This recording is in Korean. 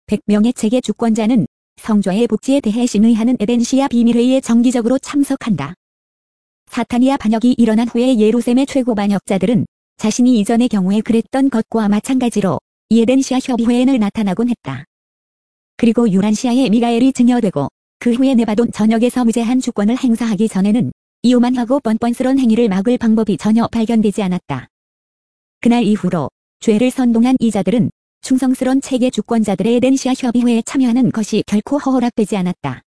100명의 체계 주권자는 성좌의 복지에 대해 신의하는 에덴시아 비밀회의에 정기적으로 참석한다. 사타니아 반역이 일어난 후에 예루살렘의 최고 반역자들은 자신이 이전의 경우에 그랬던 것과 마찬가지로 이 에덴시아 협의회에 나타나곤 했다. 그리고 유란시아의 미가엘이 증여되고 그 후에 네바돈 전역에서 무제한 주권을 행사하기 전에는 이 오만하고 뻔뻔스런 행위를 막을 방법이 전혀 발견되지 않았다. 그날 이후로 죄를 선동한 이 자들은 충성스런 체계 주권자들의 에덴시아 협의회에 참여하는 것이 결코 허락되지 않았다.